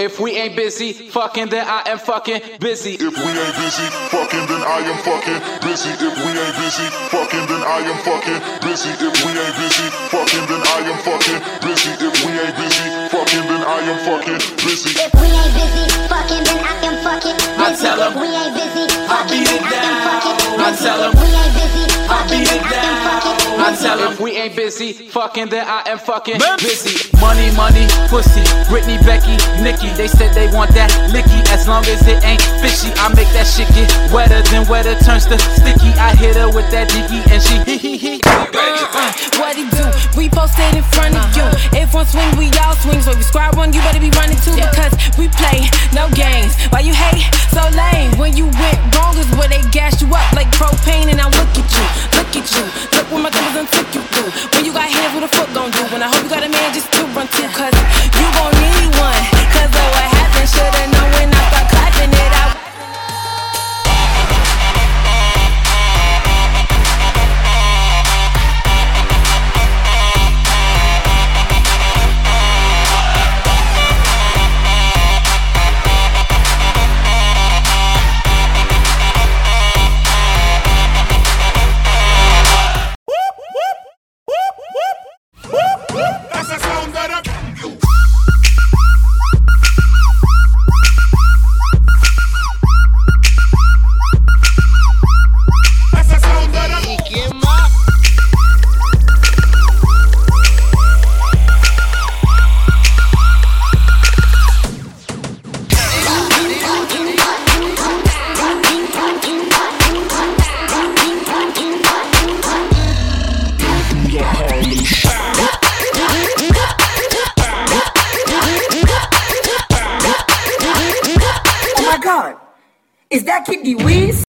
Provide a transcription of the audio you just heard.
If we ain't busy fucking, then I am fucking busy. If we ain't busy fucking, then I am fucking busy. If we ain't busy fucking, then I am fucking busy. If we ain't busy fucking, then I am fucking busy. If we ain't busy fucking, then I am fucking busy. If we ain't busy fucking, then I am fucking busy. I tell 'em, if we ain't busy I beat fucking, it then I am down. fucking busy. I tell 'em, if we ain't busy I fucking, beat then it I am fucking down. busy. I tell 'em, if we ain't busy fucking, then I am fucking busy. Money, money, pussy, Britney, Becky, Nicki. They said they want that licky, as long as it ain't fishy. I make that shit get wetter than wetter turns to sticky. I hit her with that diggy and she hee hee hee. What he do? Repost it in front of you. If one swing, we all swing. So if you squad one, you better be running too. Because we play no games. Why you hate? So lame. When you went wrong is where they gassed you up like propane. And now look at you, look at you. Look what my thumbs done took you through. When you got hands, what the fuck gon' do? When I hope you got a man just to run to. Cause you gon' need one. Cause of what happened, shoulda known when I start clapping it out. God, is that Kid Wiz?